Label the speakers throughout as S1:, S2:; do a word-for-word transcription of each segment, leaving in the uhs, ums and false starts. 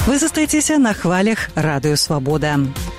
S1: Вы застаецеся на хвалях Радыё Свабода.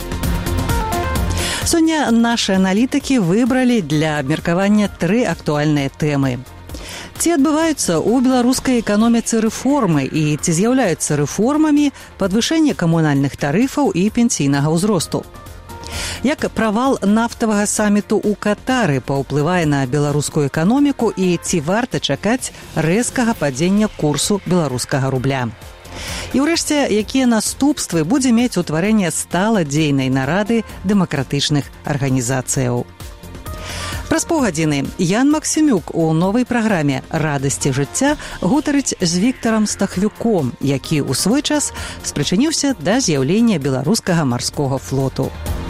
S1: Сёння нашы аналітыкі выбралі для абмеркавання тры актуальныя тэмы. Ці адбываюцца ў беларускай эканоміцы рэформы і ці з'яўляюцца рэформамі падвышэнне камунальных тарыфаў і пенсійнага ўзросту? Як правал нафтавага саміту ў Катары паўплывае на беларускую эканоміку і ці варта чакаць рэзкага падзення курсу беларускага рубля? І ўрэшце, якія наступствы будзе мець утварэнне сталадзейнай нарады дэмакратычных арганізацыяў. Праз паўгадзіны Ян Максімюк у новай праграме «Радасці жыцця» гутарыць з Віктарам Стахвюком, які ў свой час спрычыніўся да з'яўлення беларускага марскога флоту.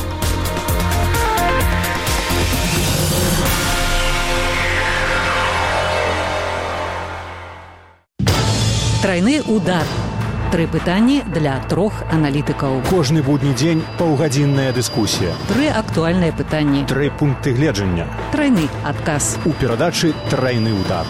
S1: Трайны удар. Тры пытанні для трох аналітыкаў.
S2: Кожны будні дзень паўгадзінная дыскусія.
S1: Тры актуальныя пытанні.
S2: Тры пункты гледжання.
S1: Трайны адказ.
S2: У перадачы «Трайны удар».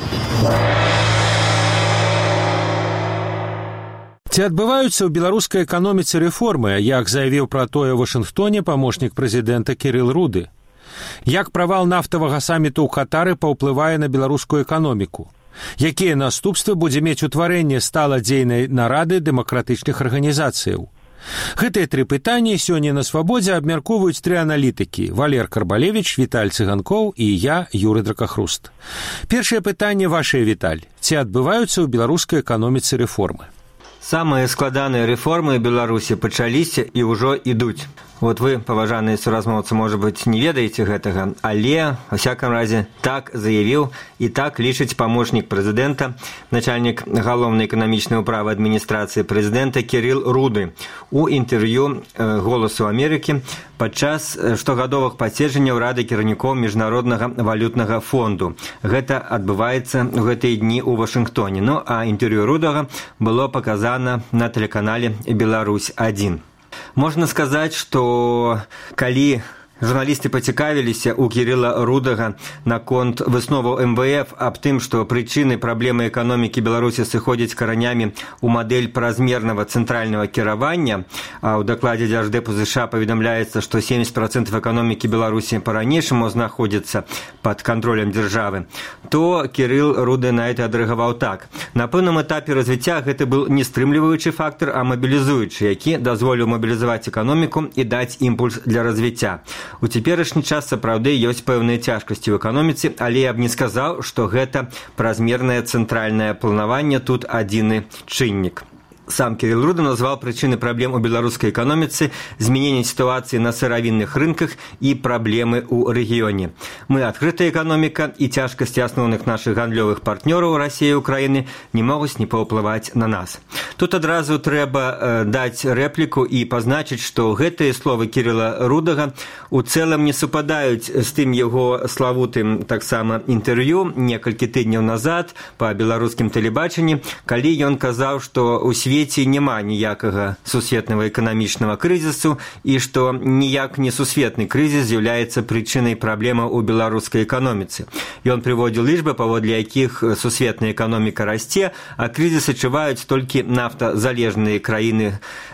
S3: Ці адбываюцца ў беларускай эканоміцы рэформы, як заявіў пра тое ў Вашынгтоне памочнік прэзідэнта Кірыл Руды? Як правал нафтавага саміту ў Катары паўплывае на беларускую эканоміку? Якія наступствы будзе мець утварэнне сталадзейнай нарады дэмакратычных арганізацыяў? Гэтыя тры пытанні сёння на Свабодзе абмяркоўваюць тры аналітыкі: Валер Карбалевіч, Віталь Цыганкоў і я, Юры Дракахруст. Першае пытанне вашае, Віталь. Ці адбываюцца ў беларускай эканоміцы рэформы?
S4: Самыя складаныя рэформы ў Беларусі пачаліся і ўжо ідуць. Вот вы, паважаныя суразмоўцы, можа быць, не ведаеце гэтага, але, ва всякам разе, так заявіў і так лічыць памочнік прэзідэнта, начальнік галоўнай эканамічнай управы адміністрацыі прэзідэнта Кірыл Руды у інтэрв'ю «Голасу Амерыкі» падчас штогадовых паседжанняў Рады кіраўнікоў Міжнароднага валютнага фонду. Гэта адбываецца ў гэтыя дні ў Вашынгтоне. Ну, а інтэрв'ю Рудага было паказана на тэлеканале «Беларусь адзін». Можна сказаць, што калі журналісты пацікавіліся ў Кірыла Рудага наконт высноваў эм вэ эф аб тым, што прычыны праблемы эканомікі Беларусі сыходзяць каранямі ў мадэль празмернага цэнтральнага кіравання, а ў дакладзе Дзярждэпу ЗША паведамляецца, што семьдесят процентов эканомікі Беларусі па-ранейшаму знаходзіцца пад кантролем дзяржавы, то Кірыл Руды на гэта адрэагаваў так. На пэўным этапе развіцця гэта быў не стрымліваючы фактар, а мабілізуючы, які дазволіў мабілізаваць эканоміку і даць імпульс для развіцця. У цяперашні час сапраўды ёсць пэўныя цяжкасці ў эканоміцы, але я б не сказаў, што гэта празмернае цэнтральнае планаванне тут адзіны чыннік. Сам Кірыл Руды назваў прычыны праблем у беларускай эканоміцы, змяненне сітуацыі на сыравінных рынках і праблемы ў рэгіёне. Мы адкрытая эканоміка, і цяжкасці асноўных нашых гандлёвых партнёраў Расіі і Украіны не могуць не паўплываць на нас. Тут адразу трэба э, даць рэпліку і пазначыць, што гэтыя словы Кірыла Рудага у цэлым не супадаюць з тым яго славутым таксама інтэрв'ю некалькі тыдняў назад па беларускім тэлебачанні, калі ён казаў, што ў свеце няма ніякага сусветнага эканамічнага крызісу і што ніяк не сусветны крызіс з'яўляецца прычынай праблемаў у беларускай эканоміцы. Ён прыводзіў лічбы, паводле якіх сусветная эканоміка расце, а крызіс адчуваюць толькі нафтазалежныя краіны,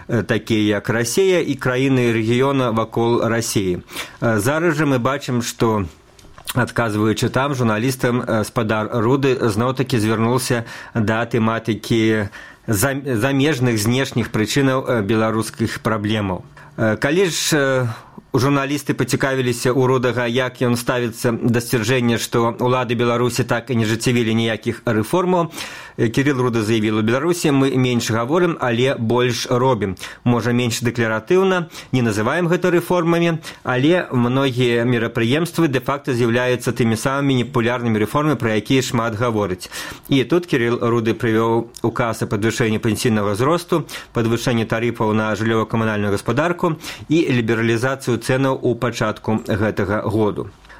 S4: такія як Расія і краіны рэгіёна вакол Расіі. Зараз жа мы бачым, што адказваючы там, журналістам спадар Руды зноў-такі звярнуўся да тэматыкі замежных знешніх прычынаў беларускіх праблемаў. Калі ж журналісты пацікавіліся ў Рудага, як ён ставіцца да сцвярджэння, што ўлады Беларусі так і не ажыццявілі ніякіх рэформаў, Кірыл Руды заявіў: у Беларусі мы менш гаворым, але больш робім. Можа, менш дэкларатыўна, не называем гэта рэформамі, але многія мерапрыемствы дэ-факта з'яўляюцца тымі самымі непапулярнымі рэформамі, пра якія шмат гаворыць. І тут Кірыл Руды прывёў указ о падвышэнні пенсійнага ўзросту, падвышэнні тарыфаў на жыллёва-камунальную гаспадарку і лібералізацыю цэнаў у пачатку гэтага году.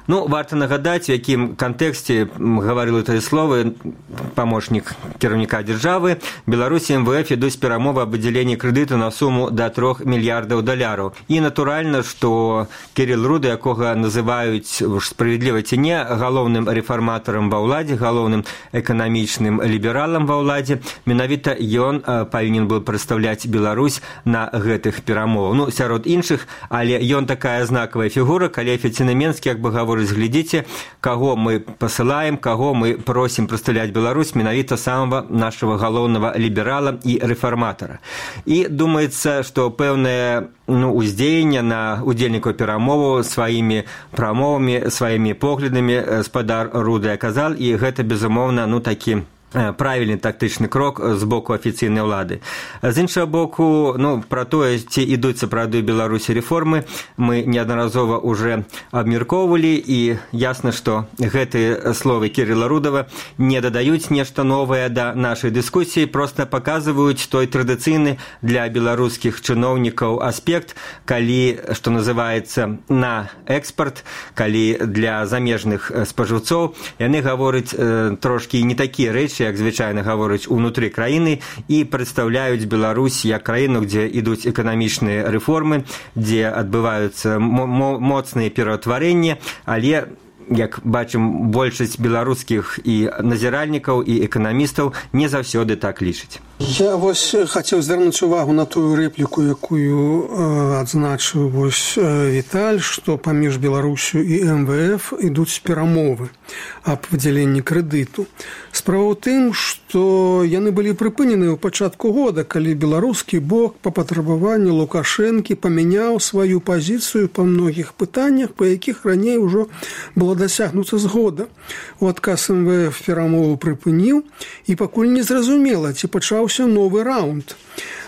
S4: Ну, варта нагадаць, у якім кантэксце гаварыў тыя словы памочнік кіраўніка дзяржавы. Беларусі эм вэ эф ідуць перамовы аб выдзяленні крэдыту на суму да трох мільярдаў даляраў. І натуральна, што Кірыл Руда, якога называюць справядліва ці не галоўным рэфарматарам ва ўладзе, галоўным эканамічным лібералам ва ўладзе, менавіта ён павінен быў прадстаўляць Беларусь на гэтых перамовах. Ну, сярод іншых, але ён такая знакавая фігура, калі афіцыйны Менскі як бы гаворыць, глядзіце, каго мы пасылаем, каго мы просім прадстаўляць Беларусь, менавіта самого нашего галоўнага ліберала і рэфарматара. І думаецца, што пэўнае ну, уздзеянне на удзельнікаў перамоваў сваімі прамовамі, сваімі поглядамі спадар Руды аказал, і гэта, безумоўна, ну, такі правільны тактычны крок з боку афіцыйнай улады. З іншага боку, ну, пра тое, ці ідуць сапраўды ў Беларусі рэформы, мы неаднаразова уже абмяркоўвалі, і ясна, што гэтыя словы Кірыла Рудава не дадаюць нешта новае да нашай дыскусіі, проста паказваюць той традыцыйны для беларускіх чыноўнікаў аспект, калі, што называецца, на экспарт, калі для замежных спажыўцоў яны гавораць э, трошкі не такія рэчы, як звычайна гавораць унутры краіны, і прадстаўляюць Беларусь як краіну, дзе ідуць эканамічныя рэформы, дзе адбываюцца моцныя пераўтварэнні, але як бачым, большасць беларускіх і назіральнікаў, і эканамістаў не заўсёды так лічаць.
S5: Я вось хацеў звярнуць увагу на тую рэпліку, якую э, адзначыў вось э, Віталь, што паміж Беларусю і эм вэ эф ідуць перамовы аб выдзяленні крэдыту. Справа ў тым, што яны былі прыпынены ў пачатку года, калі беларускі бок па патрабаванню Лукашэнкі памяняў сваю пазіцыю па многіх пытаннях, па якіх раней ужо было дасягнута згода. У адказ эм вэ эф перамову прыпыніў, і пакуль не зразумела, ці пачаўся новы раунд.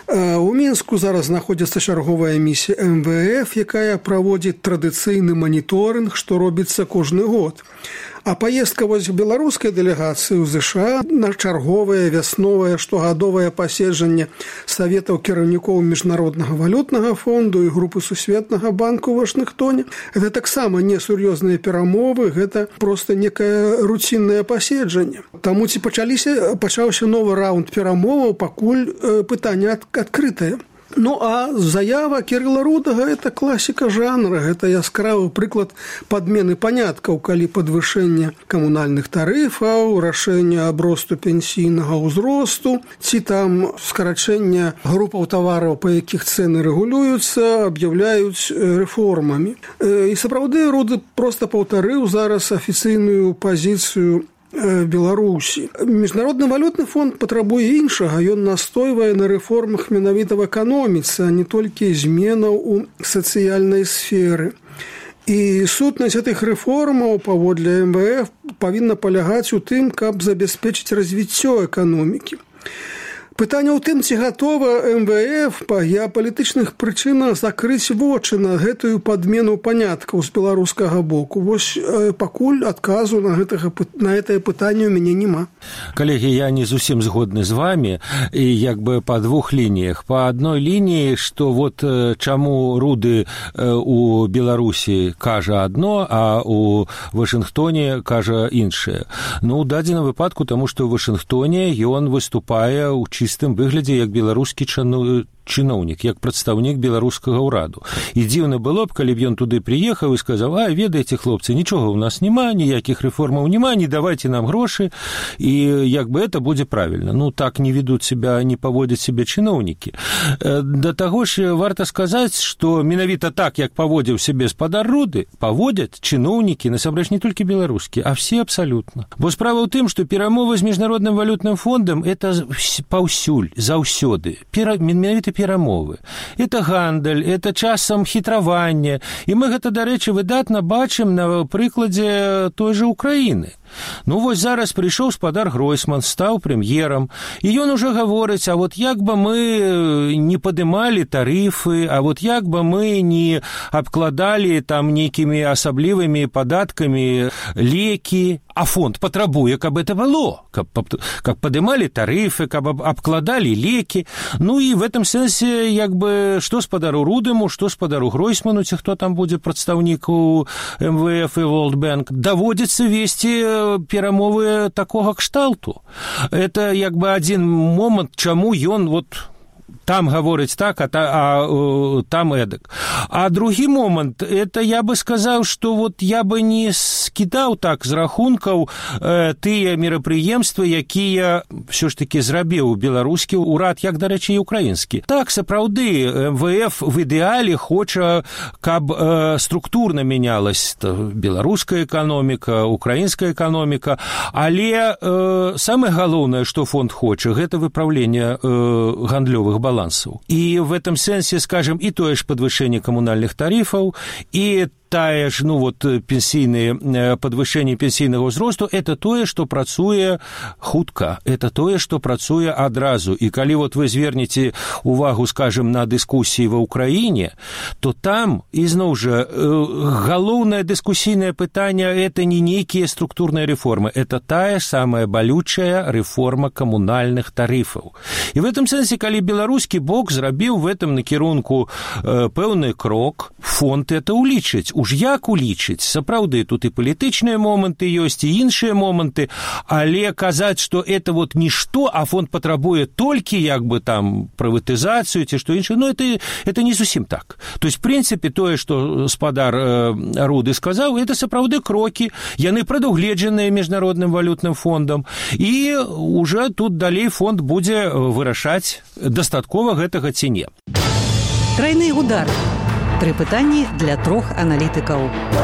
S5: У Мінску зараз знаходзіцца чарговая місія эм вэ эф, якая праводзіць традыцыйны маніторынг, што робіцца кожны год. А паездка вось беларускай дэлегацыі ў ЗША на чарговае вясновае штогадовае паседжанне саветаў кіраўнікоў міжнароднага валютнага фонду і групы сусветнага банку ў Вашынгтоне. Гэта таксама не сур'ёзныя перамовы, гэта проста некае руціннае паседжанне. Таму ці пачаліся, пачаўся новы раунд перамоваў, пакуль пытанне адкрытае. Ну, а заява Кірыла Рудага – это класіка жанра, гэта яскравы прыклад падмены паняткаў, калі падвышэнне камунальных тарыфаў, рашэнне аб росту пенсійнага ўзросту, ці там скарачэнне групаў тавараў, па якіх цэны рэгулююцца, аб'яўляюць рэформамі. І сапраўды Руды проста паўтарыў зараз афіцыйную пазіцыю Беларусі. Міжнародны валютны фонд патрабуе іншага. Ён настойвае на рэформах менавіта в эканоміцы, а не толькі зменаў у сацыяльнай сферы. І сутнасць гэтых рэформаў паводле эм вэ эф павінна палягаць у тым, каб забяспечыць развіццё эканомікі. Пытанне ў тым, ці гатова эм вэ эф па геапалітычных прычынах закрыць вочы на гэтую падмену паняткаў з беларускага боку. Вось э, пакуль адказу на, гэтага, на гэтае пытанне ў мяне няма.
S3: Калегі, я не зусім згодны з вами, і як бы па двух лініях. Па адной лініі, што вот чаму Руды у Беларусі кажа адно, а у Вашынгтоне кажа іншае. Ну, у дадзеным выпадку, таму што ў Вашынгтоне ён выступае ў чыстым выглядзе як беларускі чыноўнік, як прадстаўнік беларускага ўраду. І дзіўна было б, калі б ён туды прыехаў і сказаў: а, ведаеце, хлопцы, нічога ў нас няма, ніякіх рэформаў няма, не давайце нам грошы, і як бы это будзе правільна. Ну, так не ведуць себя, не паводзяць себе чыноўнікі. Да таго ж варта сказаць, што менавіта так, як паводзіў себе спадар Руды, паводзяць чыноўнікі, насамрэч не толькі беларускія, а все абсалютна. Бо справа ў тым, што перамовы з міжнародным валютным фондам это паўсюль, заўсёды. Пера... менавіта перамовы. Это гандаль, это часам хітраванне. І мы гэта, дарэчы, выдатна бачым на прыкладзе той жа Украіны. Ну, вось зараз прыйшоў спадар Гройсман, стаў прэм'ерам, і ён ужо гаворыць, а вот як бы мы не падымалі тарыфы, а вот як бы мы не абкладалі там нейкімі асаблівымі падаткамі лекі, а фонд патрабуе, каб это было, каб, каб падымалі тарыфы, каб абкладалі лекі. Ну, і в этом сэнсе, як бы, што спадару Рудыму, што спадару Гройсману, ці хто там будзе прадстаўнік у эм вэ эф і World Bank, даводзіцца весці перамовы такога кшталту. Это як бы адзін момант, чаму ён вот там гаворыць так, а, та, а там эдак. А другі момант, это я бы сказаў, што вот я бы не скідаў так з рахункаў э, тыя мерапрыемствы, якія ўсё ж такі зрабіў беларускі ўрад, як, дарэчы, і украінскі. Так, сапраўды, эм вэ эф в ідэале хоча, каб э, структурна мянялась беларуская эканоміка, украінская эканоміка, але э, самае галоўнае, што фонд хоча, гэта выпраўленне э, гандлёвых балансаў. І в этом сэнсе, скажем, і тое ж падвышэнне камунальных тарифаў, і тае ж, ну вот, пенсійнае падвышэнне пенсійнага ўзросту, это тое, што працуе хутка, это тое, што працуе адразу. І калі вот вы звернеце увагу, скажем, на дыскусіі ва Ўкраіне, то там, ізноў жа, галоўнае дыскусійнае пытанне – это не нейкія структурныя рэформы, это тая самая балючая рэформа камунальных тарыфаў. І в этом сэнсе, калі беларускі бок зрабіў в этом накірунку пэўны крок, фонд это улічыць. Уж як улічыць? Сапраўды, тут і палітычныя моманты ёсць, і іншыя моманты, але казаць, што это вот нішто, а фонд патрабуе толькі як бы там прыватызацыю ці што іншае, ну это, это не зусім так. То есть, в прынцыпе, тое, што спадар э, Руды сказаў, это сапраўды крокі, яны прадугледжаныя міжнародным валютным фондам, і уже тут далей фонд будзе вырашаць, дастаткова гэтага ці не.
S1: Трайны удар. Тры пытанні для трох аналітыкаў.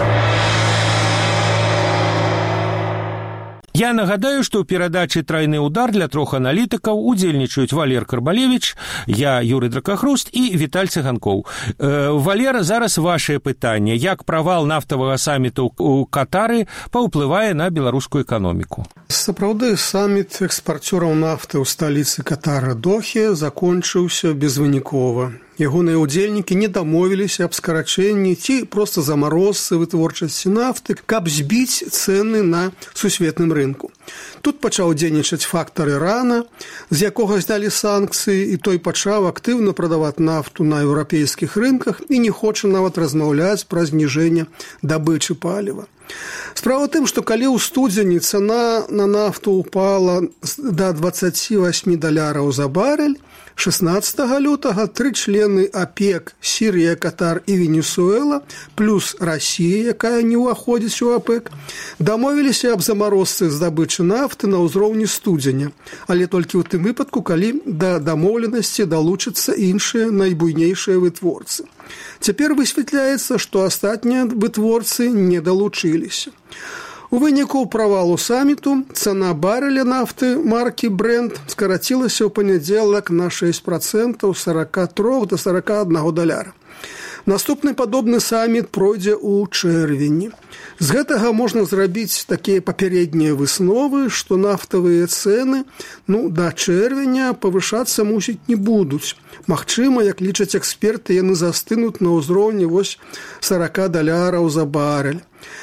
S3: Я нагадаю, што ў перадачы «Трайны удар» для трох аналітыкаў удзельнічаюць Валер Карбалевіч, я, Юрый Дракахруст і Віталь Цыганкоў. Э, Валера, зараз вашае пытанне. Як правал нафтавага саміту ў Катары паўплывае на беларускую эканоміку?
S5: Сапраўды, саміт экспарцёраў нафты ў сталіцы Катара Дохе закончыўся безвынікова. Ягоныя ўдзельнікі не дамовіліся аб скарачэнні ці проста замарозцы вытворчасці нафты, каб збіць цэны на сусветным рынку. Тут пачаў дзейнічаць фактар Ірана, з якога знялі санкцыі, і той пачаў актыўна прадаваць нафту на еўрапейскіх рынках і не хоча нават размаўляць пра зніжэнне дабычы паліва. Справа ў тым, што калі ў студзені цана на нафту ўпала да дваццаць восемь даляраў за барэль, шаснаццатага лютага тры члены ОПЕК, Сірія, Катар і Венесуэла, плюс Расія, якая не ўваходзіць у ОПЕК, дамовіліся аб замарозцы здабычы нафты на ўзроўні студзеня, але толькі ў тым выпадку, калі да дамоўленасці далучацца іншыя найбуйнейшыя вытворцы. Цяпер высвятляецца, што астатнія вытворцы не далучыліся. У выніку правалу саміту цана барэля нафты маркі Brent скарацілася ў панядзелак на шэсць працэнтаў з сорок три да сорок один даляра. Наступны падобны саміт пройдзе ў чэрвені. З гэтага можна зрабіць такія папярэднія высновы, што нафтавыя цэны ну, да чэрвеня павышацца мусіць не будуць. Магчыма, як лічаць эксперты, яны застынуць на ўзроўні вось сорок даляраў за барэль.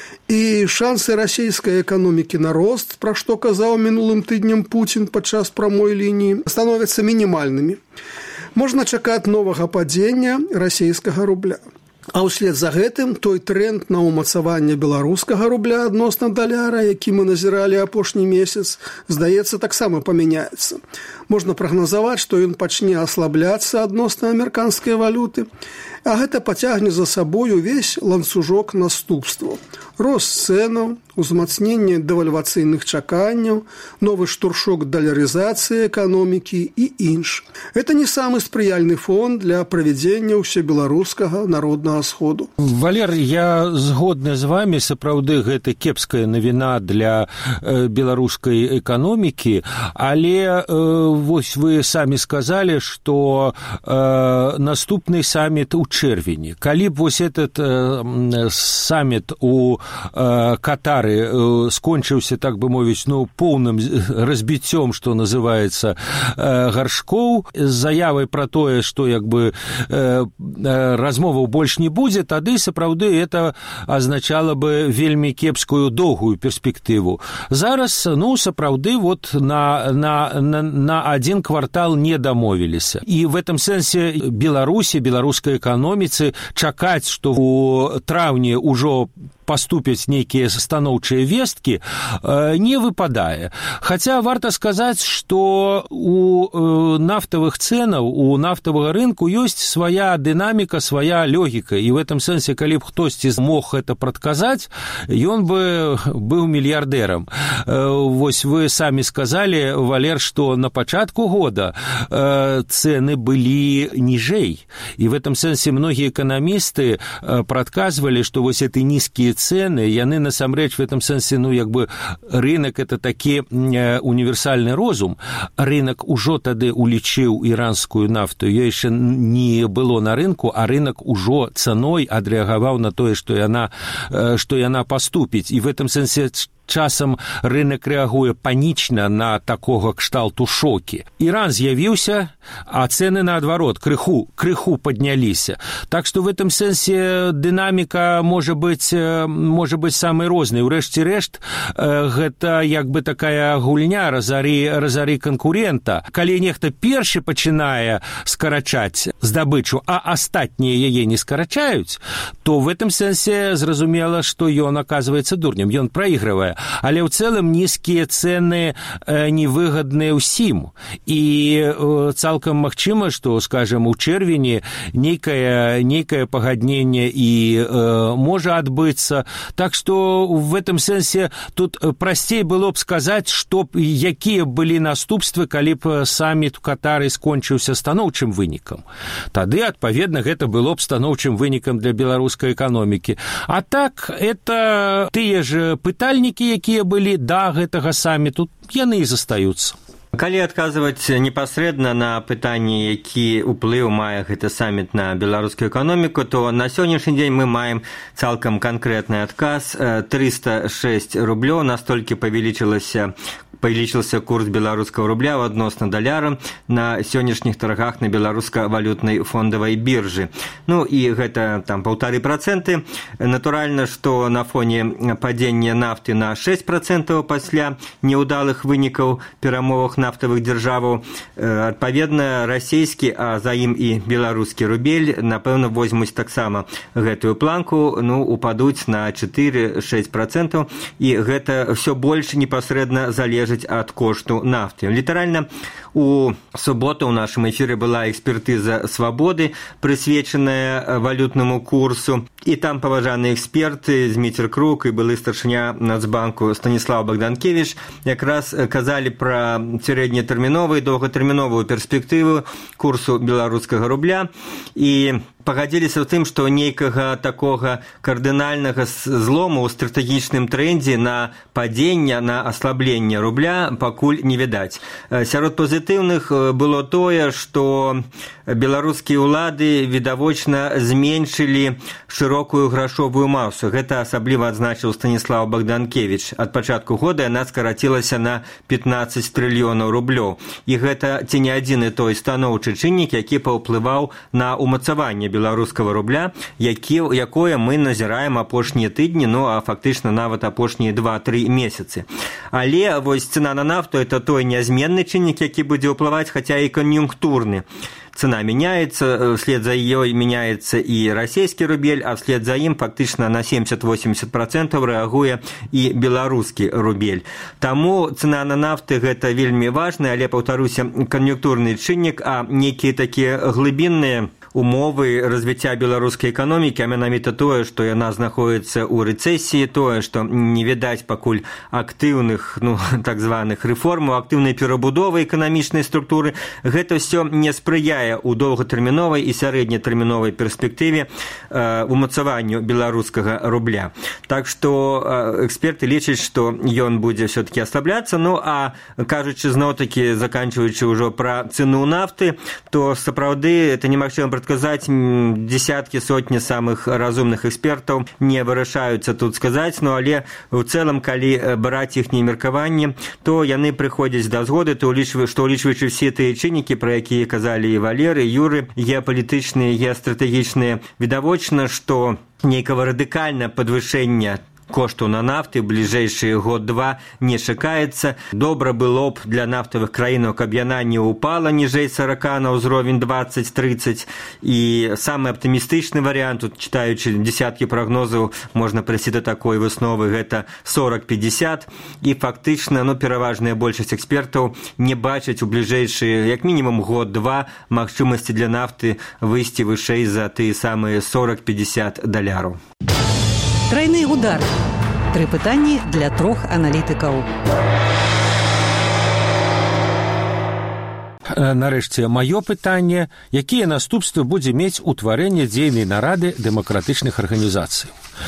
S5: І шансы расійскай эканомікі на рост, пра што казаў мінулым тыднем Пуцін падчас прамой лініі, становяцца мінімальнымі. Можна чакаць новага падзення расійскага рубля. А ўслед за гэтым той тренд на ўмацаванне беларускага рубля адносна даляра, які мы назіралі апошні месяц, здаецца, таксама памяняецца. Можна прагназаваць, што ён пачне аслабляцца адносна амерыканскай валюты, а гэта пацягне за сабой увесь ланцужок наступстваў. Рост цэнаў, узмацненне дэвальвацыйных чаканняў, новы штуршок далярызацыі эканомікі і інш. Гэта не самы спрыяльны фон для правядзення ўсебеларускага народнага сходу.
S3: Валер, я згодны з вами, сапраўды гэта кепская навіна для э, беларускай эканомікі, але э, вось вы самі сказалі, што э, наступны саміт у чэрвені. Калі б вось этот э, саміт у э, Катары э, скончыўся, так бы мовіць, ну, поўным разбіццём, што называецца, э, гаршкоў, з заявай пра тое, што як бы э, э, размоваў больш не будзе, тады сапраўды это азначала бы вельмі кепскую доўгую перспектыву. Зараз, ну, сапраўды вот на, на, на, на один квартал не дамовіліся. І в этом сэнсе Беларусі, беларускай эканоміцы чакаць, што у траўні ўжо паступяць нейкія станоўчыя весткі, не выпадае. Хаця варта сказаць, што у нафтавых цэнаў, у нафтавага рынку ёсць свая дынаміка, свая логіка. І в этом сэнсе, калі б хтосьці мог гэта прадказаць, ён бы быў мільярдэрам. Вось вы самі сказалі, Валер, што на пачатку года цэны былі ніжэй. І в этом сэнсе многія эканамісты прадказвалі, што вось эти нізкія цены, яны насамрэч в этом сэнсе, ну, як бы рынок это такі універсальны розум. Рынок ужо тады улічыў іранскую нафту, ёй яшчэ не было на рынку, а рынок ужо цаной адрэагаваў на тое, што яна, што яна паступіць. І в этом сэнсе часам рынок рэагуе панічна на такога кшталту шокі. Іран з'явіўся, а цэны наадварот крыху, крыху падняліся. Так што в этом сэнсе дынаміка можа быць, можа быць самай рознай. Урэшце рэшт, гэта як бы такая гульня разары, разары канкурента. Калі нехта першы пачынае скарачаць здабычу, а астатнія яе не скарачаюць, то в этом сэнсе зразумела, што ён аказваецца дурнем, ён праігрывае. Але ў цэлым нізкія цэны невыгадныя ўсім. І цалкам магчыма, што, скажем, у чэрвені нейкае, нейкае пагадненне і э, можа адбыцца. Так што в этом сэнсе тут прасцей было б сказаць, што якія былі наступствы, калі б саміт у Катары скончыўся станоўчым вынікам. Тады, адпаведна, гэта было б станоўчым вынікам для беларускай эканомікі. А так, это тыя ж пытальнікі, якія былі да гэтага саміту, яны і застаюцца.
S4: Калі адказваць непасрэдна на пытанні, які ўплыў мае гэты саміт на беларускую эканоміку, то на сённяшні дзень мы маем цалкам канкрэтны адказ. триста шесть рублёў настолькі павялічылася павялічыўся курс беларускага рубля адносна даляра на сённяшніх таргах на беларуска-валютнай фондавай біржы. Ну і гэта там паўтары працэнты. Натуральна, што на фоне падзення нафты на шэсць працэнтаў пасля няўдалых вынікаў перамовах нафтавых дзяржаваў, адпаведна расійскі, а за ім і беларускі рубель, напэўна, возьмуць таксама гэтую планку, ну, упадуць на чатыры-шэсць працэнтаў, і гэта ўсё больш непасрэдна залежыць ад кошту нафты. Літаральна, у суботу ў нашым эфіры была экспертыза «Свабоды», прысвечаная валютнаму курсу, і там паважаны эксперты Зміцер Крук і былы старшыня Нацбанку Станіслав Богданкевич якраз казалі пра сярэднетэрміновую і доўгатэрміновую перспектыву курсу беларускага рубля і пагадзіліся ў тым, што нейкага такога кардынальнага злому ў стратэгічным трендзе на падзення, на аслабленне рубля пакуль не відаць. Сярод пазітыўных было тое, што беларускія ўлады відавочна зменшылі шырокую грашовую масу. Гэта асабліва адзначыў Станіслав Богданкевич. Ад пачатку года яна скарацілася на пятнаццаць трыльёнаў рублёў. І гэта ці не адзіны той станоўчы чыннік, які паўплываў на умацаванне беларускага рубля, які, якое мы назіраем апошнія тыдні, ну а фактычна нават апошнія два-тры месяцы. Але вось цена на нафту – это той нязменны чыннік, які будзе ўплываць, хаця і кан'юнктурны. Цена меняется, вслед за ёй меняется и российский рубель, а вслед за ім фактычна на семьдесят-восемьдесят процентов рэагуе і беларускі рубель. Таму цена на нафты гэта вельмі важна, але, паўтаруся, кан'юнктурны чыннік, а нейкія такія глыбінныя умовы развіцця беларускай эканомікі, а менавіта тое, што яна знаходіцца ў рэцэсіі, тое, што не відаць пакуль актыўных, ну, так званых рэформаў, актыўнай перабудовы эканамічнай структуры, гэта ўсё не спрыяе ў доўгатэрміновай і сярэднетэрміновай перспектыве э, умацаванню беларускага рубля. Так што э, эксперты лічаць, што ён будзе ўсё-такі аслабляцца, ну а кажучы зноў-такі, заканчваючы ўжо пра цэну нафты, то сапраўды это немагчыма прадказаць, десяткі, сотні самых разумных экспертаў не вырашаюцца тут сказаць, но але ў цэлым, калі браць іхнія меркаванні, то яны прыходзяць да згоды, то улічваю, што улічваючы все тыя чыннікі, пра якія казалі і Валеры, Юры, геапалітычныя, геастратэгічныя, відавочна, што нейкага радыкальнага падвышэння кошту на нафты в ближайшие год-два не чакаецца. Добра было б для нафтавых краінаў, каб яна не упала ніжэй сорока на ўзровень двадцать-тридцать. І самы аптымістычны варыянт, тут читаючы десяткі прагнозаў, можна прыйсці да такой высновы, гэта сорок-пятьдесят. І фактычна, ну, пераважная большасць экспертаў не бачаць у бліжэйшыя, як мінімум год-два, магчымасці для нафты выйсці вышэй за тыя самыя сорок-пятьдесят даляраў.
S1: Тройны удар. Тры пытанні для трох аналітыкаў.
S3: Нарэшце, маё пытанне, якія наступствы будзе мець утварэнне дзейнай нарады дэмакратычных арганізацый.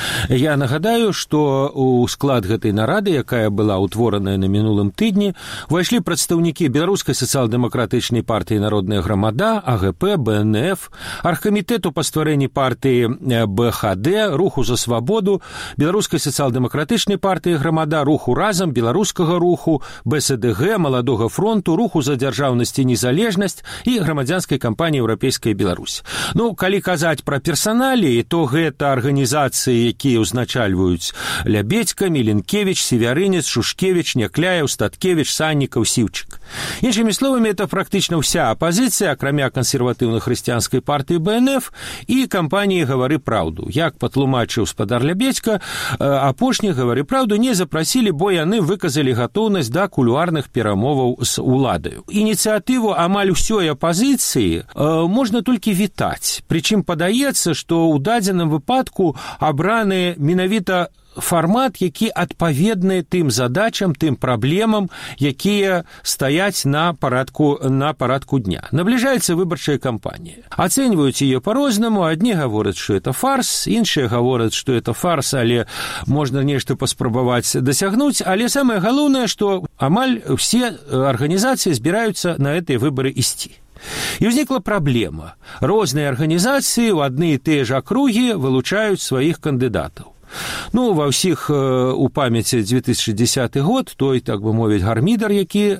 S3: Я нагадаю, што ў склад гэтай нарады, якая была ўтвораная на мінулым тыдні, увайшлі прадстаўнікі Беларускай сацыял-дэмакратычнай партыі «Народная грамада», А Г П, Б Н Ф, аргкамітэту па стварэнні партыі Б Х Д, Руху за свабоду, Беларускай сацыял-дэмакратычнай партыі «Грамада», Руху разам, Беларускага руху, Б С Д Г, Маладога фронту, Руху за дзяржаўнасць і незалежнасць і грамадзянскай кампаніі «Еўрапейская Беларусь». Ну, калі казаць пра персаналіі, то гэта арганізацыі, якія ўзначальваюць Лябедзька, Міленкевіч, Севярынец, Шушкевіч, Някляеў, Статкевіч, Саннікаў, Сіўчык. Іншымі словамі, это практычна ўся апазіцыя, акрамя кансерватыўна-хрысціянскай партыі Б Н Ф і кампаніі «Гавары праўду». Як патлумачыў спадар Лябедзька, апошніх «Гавары праўду» не запрасілі, бо яны выказалі гатоўнасць да кулуарных перамоваў з уладаю. Ініцыятыву амаль усёй апазіцыі можна толькі вітаць. Прычым падаецца, што ў дадзеным выпадку абраны менавіта фармат, які адпаведны тым задачам, тым праблемам, якія стаяць на парадку, на парадку дня. Набліжаецца выбарчая кампанія. Ацэньваюць яе па-рознаму. Адні гавораць, што это фарс, іншыя гавораць, што это фарс, але можна нешта паспрабаваць дасягнуць. Але самае галоўнае, што амаль усе арганізацыі збіраюцца на гэтыя выбары ісці. І ўзнікла праблема. Розныя арганізацыі ў адны і тыя ж акругі вылучаюць сваіх кандыдатаў. Ну, ва ўсіх у памяці две тысячи десятый год, той, так бы мовіць, гармідар, які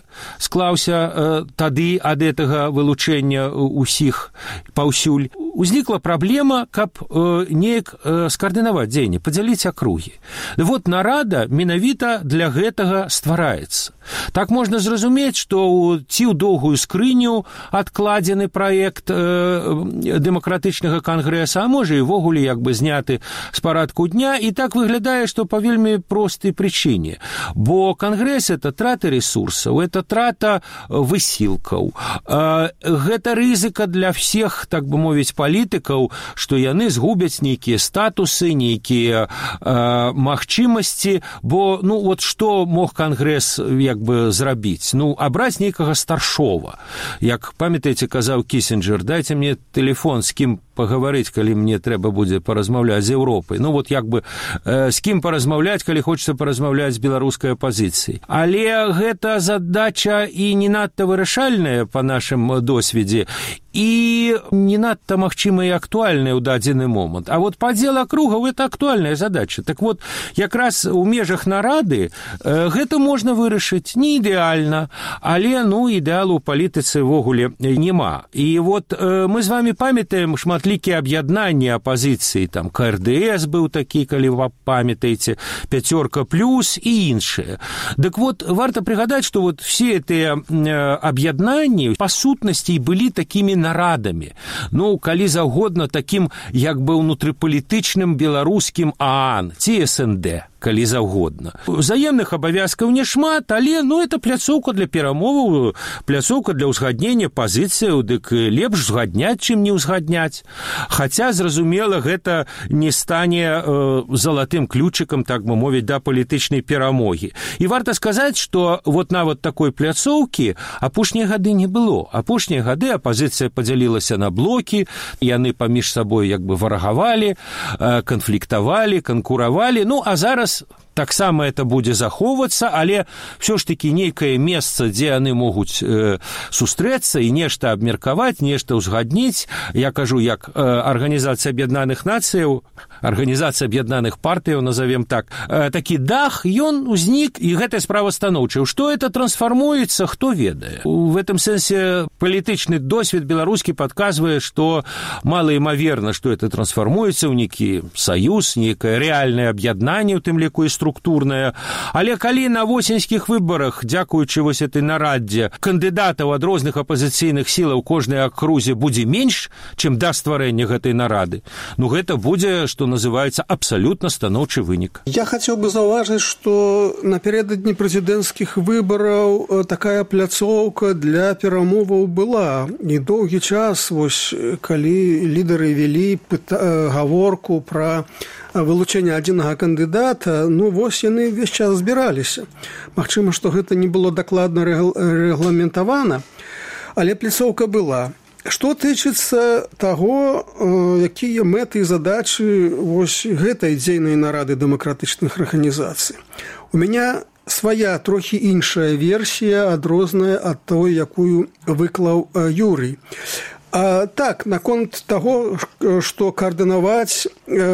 S3: склаўся тады ад гэтага вылучэння ўсіх паўсюль, узнікла праблема, каб неяк скаардынаваць дзеянне, падзяліць акругі. Вот нарада менавіта для гэтага ствараецца. Так можна зразумець, што ці ў доўгую скрыню адкладзены праект дэмакратычнага кангрэса, а можа і ввогуле як бы зняты з парадку дня. І так выглядае, што па вельмі простай прычыне. Бо кангрэс – это трата ресурсаў, это трата высілкаў. Гэта рызыка для всех, так бы мовіць, палітыкаў, што яны згубяць нейкія статусы, нейкія магчымасці, бо, ну, вот што мог кангрэс як бы зрабіць? Ну, абраць нейкага старшова. Як, памятаеце, казаў Кісінджер, дайце мне тэлефон, з кім пагаварыць, калі мне трэба будзе паразмаўляць з Еўропай. Ну, вот як бы э, з кім паразмаўляць, калі хочацца паразмаўляць з беларускай апазіцыяй. Але гэта задача і не надта вырашальная па нашым досведзе, і не надта магчыма і актуальная ў дадзены момант. А вот падзел акругаў – это актуальная задача. Так вот, якраз у межах нарады э, гэта можна вырашыць не ідэальна, але, ну, ідэалу ў палітыцы ввогуле няма. І вот э, мы з вами памятаем шматлікія аб'яднанні апазіцыі, там К Р Д С быў такі, калі вы памятаеце, Пяцёрка плюс і іншыя. Дык вот, варта прыгадаць, што вот все гэтыя э, аб'яднанні па сутнасці былі такімі нарадамі. Ну, калі заўгодна, такім як бы ўнутрыпалітычным беларускім А А Н ці С Н Д, калі заўгодна. Взаемных абавязкаў няшмат, але, ну, это пляцоўка для перамоваў, пляцоўка для ўзгаднення пазіцыяў, дык лепш узгадняць, чым не ўзгадняць. Хаця, зразумела, гэта не стане э, залатым ключыкам, так бы мовіць, да палітычнай перамогі. І варта сказаць, што вот нават такой пляцоўкі апошнія гады не было. Апошнія гады апазіцыя падзялілася на блокі, яны паміж сабой як бы варагавалі, канфліктавалі, канкуравалі. Ну, а зараз таксама это будзе захоўвацца, але ўсё ж такі нейкае месца, дзе яны могуць э, сустрэцца і нешта абмеркаваць, нешта ўзгадніць. Я кажу, як э, Арганізацыя Аб'яднаных Нацыяў, Арганізацыя Аб'яднаных Партыяў, назовем так, э, такі дах, ён узнік, і гэтая справа станоўчая. Што это трансфармуецца, хто ведае. В этом сэнсе палітычны досвед беларускі падказвае, што малаімаверна, што это трансфармуецца ў нейкі саюз, нейкае рэальнае аб'яднанне, у тым ліку і структурнае. Але калі на восеньскіх выбарах, дзякуючы вось этой нарадзе, кандыдатаў ад розных апазіцыйных сілаў кожнай акрузе будзе менш, чым да стварэння гэтай нарады, ну гэта будзе, што называецца, абсалютна станоўчы вынік.
S5: Я хацеў бы заўважыць, што напярэдадні прэзідэнцкіх выбараў такая пляцоўка для перамоваў была. І доўгі час, вось, калі лідары вялі пыта... гаворку пра вылучэнне адзінага кандыдата, ну вось яны ўвесь час збіраліся. Магчыма, што гэта не было дакладна рэгламентавана, але пляцоўка была. Што тычыцца таго, якія мэты і задачы вось гэтай дзейнай нарады дэмакратычных арганізацый. У мяне свая трохі іншая версія, адрозная ад той, якую выклаў Юрый. А, так, наконт таго, што каардынаваць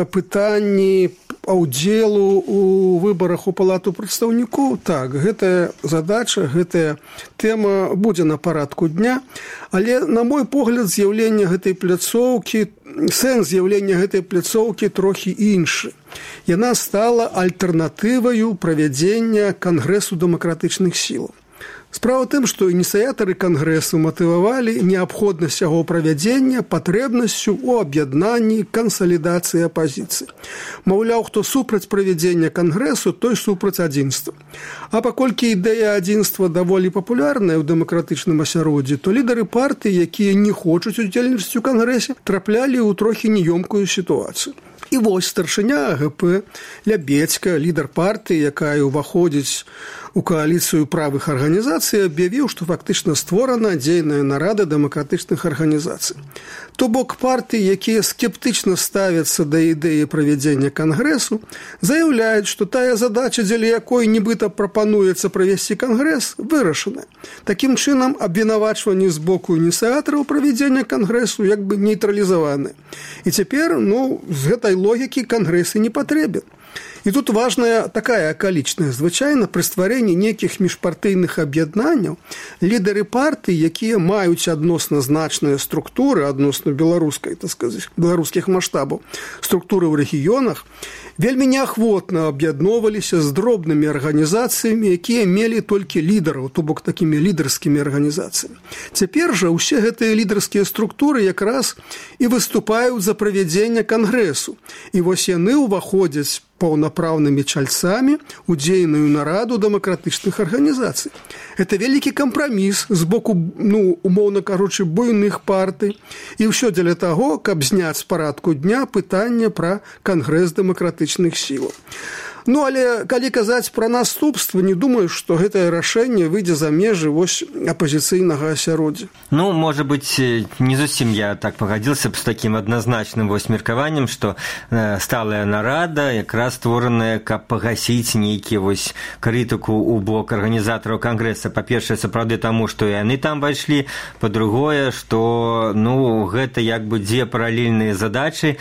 S5: пытанні удзелу у выбарах у палату прадстаўнікоў, так, гэтая задача, гэтая тэма будзе на парадку дня, але, на мой погляд, з'яўлення гэтай пляцоўкі, сэнс з'яўлення гэтай пляцоўкі трохі іншы. Яна стала альтэрнатываю правядзення Кангрэсу дэмакратычных сілаў. Справа ў тым, што ініцыятары кангрэсу матывавалі неабходнасць яго правядзення патрэбнасцю ў аб'яднанні кансалідацыі апазіцыі. Маўляў, хто супраць правядзення кангрэсу, той супраць адзінства. А паколькі ідэя адзінства даволі папулярная ў дэмакратычным асяроддзі, то лідары партыі, якія не хочуць удзельнічаць у кангрэсе, траплялі ў трохі неёмкую сітуацыю. І вось старшыня АГП Лябедзька, лідар партыі, якая ўваходзіць у кааліцыю правых арганізацый, аб'явіў, што фактычна створана дзейная нарада дэмакратычных арганізацый. То бок партыі, якія скептычна ставяцца да ідэі правядзення кангрэсу, заяўляюць, што тая задача, дзеля якой нібыта прапануецца правесці кангрэс, вырашана. Такім чынам, абвінавачванні з боку ініцыятараў правядзення кангрэсу як бы нейтралізаваны. І цяпер, ну, з гэтай логікі кангрэс і не патрэбен. І тут важная такая акалічнасць. Звычайна пры стварэнні нейкіх міжпартыйных аб'яднанняў лідары партый, якія маюць адносна значныя структуры, адносна беларускай, так сказаць, беларускіх маштабаў, структуры ў рэгіёнах, вельмі неахвотна аб'ядноўваліся з дробнымі арганізацыямі, якія мелі толькі лідараў, то бок такімі лідарскімі арганізацыямі. Цяпер жа ўсе гэтыя лідарскія структуры якраз і выступаюць за правядзення кангрэсу. І вось яны ўваходзяць паўнапраўнымі чальцамі ў дзейную нараду дэмакратычных арганізацый. Это вялікі кампраміс з боку, ну, умоўна кажучы, буйных партый, і ўсё дзеля таго, каб зняць з парадку дня пытанне пра кангрэс дэмакратычных сілаў. Ну, але калі казаць пра наступства, не думаю, што гэтае рашэнне выйдзе за межы вось апазіцыйнага асяроддзя.
S4: Ну, можа быць, не зусім я так пагадзіўся б з такім адназначным вось меркаваннем, што э, сталая нарада якраз створаная, каб пагасіць нейкі вось крытыку ў бок арганізатараў кангрэса. Па-першае, сапраўды таму, што яны там пайшлі, па-другое, што, ну, гэта як бы дзве паралельныя задачы,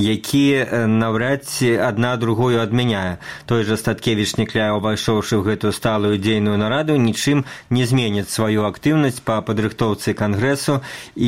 S4: якія наўрад ці адна другую адмяняе. Той жа Статкевіч Некляў, увайшоўшы ў гэтую сталую дзейную нараду, нічым не зменіць сваю актыўнасць па падрыхтоўцы кангрэсу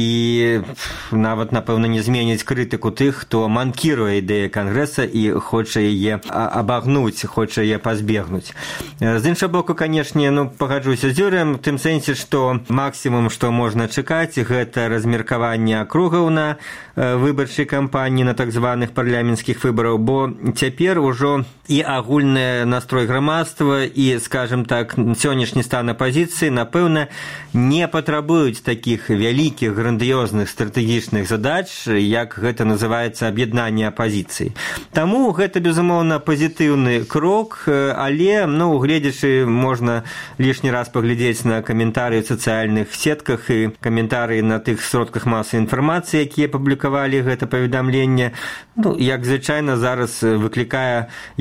S4: і нават, напэўна, не зменіць крытыку тых, хто манкіруе ідэі кангрэса і хоча яе абагнуць, хоча яе пазбегнуць. З іншага боку, канешне, ну, пагаджуся з Юрыем, у тым сэнсе, што максімум, што можна чакаць, гэта размеркаванне акругаў на выбарчай кампаніі, на так званых парламенцкіх выбараў, бо цяпер ужо і агульны настрой грамадства і, скажем так, сённяшні стан апазіцыі, напэўна, не патрабуюць такіх вялікіх, грандыёзных стратэгічных задач, як гэта называецца аб'яднанне апазіцыі. Таму гэта, безумоўна, пазітыўны крок, але, ну, гледзячы, можна лішні раз паглядзець на каментарыі ў сацыяльных сетках і каментарыі на тых сродках масавай інфармацыі, якія публікавалі гэта паведамленне, ну, як звычайна зараз выклікае як шмат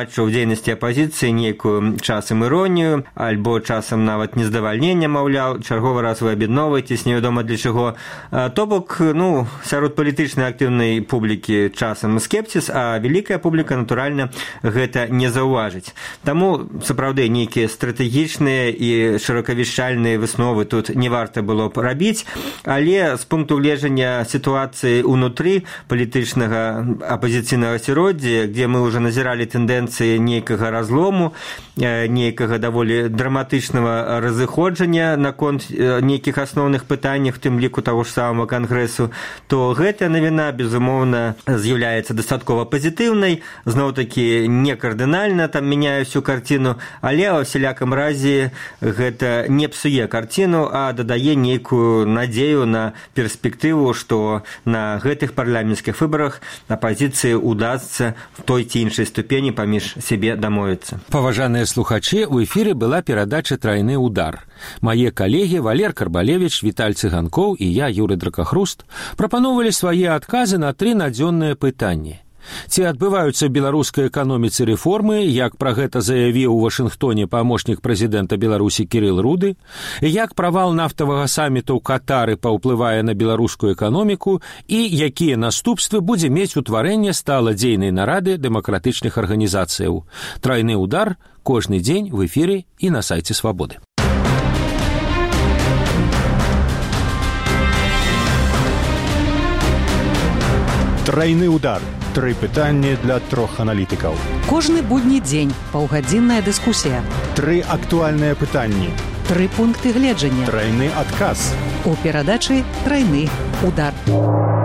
S4: тлумачыў дзейнасці апазіцыі нейкую часам іронію, альбо часам нават нездавальненне, маўляў, чарговы раз вы аб'ядноўваецесь, невядома для чаго. То бок, ну, сярод палітычнай актыўнай публікі часам скепсіс, а вялікая публіка, натуральна, гэта не заўважыць. Таму, сапраўды, нейкія стратэгічныя і шырокавішчальныя высновы тут не варта было б рабіць, але з пункту гледжання сітуацыі ўнутры палітычнага апазіцыйнага асяроддзя, дзе мы ўжо назіралі тэндэнцыі нейкага разлому, нейкага даволі драматычнага разыходжання наконт нейкіх асноўных пытаннях, в тым ліку таго ж самого кангрэсу, то гэтая навіна, безумоўна, з'яўляецца дастаткова пазітыўнай, зноў-такі не кардынальна там мяняе всю карціну, але ва ўсялякам разе гэта не псуе карціну, а дадае нейкую надзею на перспектыву, што на гэтых парламенцкіх выбарах апазіцыі удасца в той ці іншай ступені паміж сябе дамовіцца.
S3: Паважаныя слухачы, у эфіры была перадача «Трайны удар». Мае калегі Валер Карбалевіч, Віталь Цыганкоў і я, Юрый Дракахруст, прапановалі свае адказы на тры надзённыя пытанні. Ці адбываюцца ў беларускай эканоміцы рэформы, як пра гэта заявіў у Вашынгтоне памочнік прэзідэнта Беларусі Кірыл Руды, як правал нафтавага саміту ў Катары паўплывае на беларускую эканоміку і якія наступствы будзе мець утварэнне сталадзейнай нарады дэмакратычных арганізацыяў. Трайны удар кожны дзень в эфіры і на сайце Свабоды.
S2: Трайны удар. Тры пытанні для трох аналітыкаў.
S1: Кожны будні дзень паўгадзінная дыскусія.
S2: Тры актуальныя пытанні.
S1: Тры пункты гледжання.
S2: Трайны адказ.
S1: У перадачы «Трайны удар».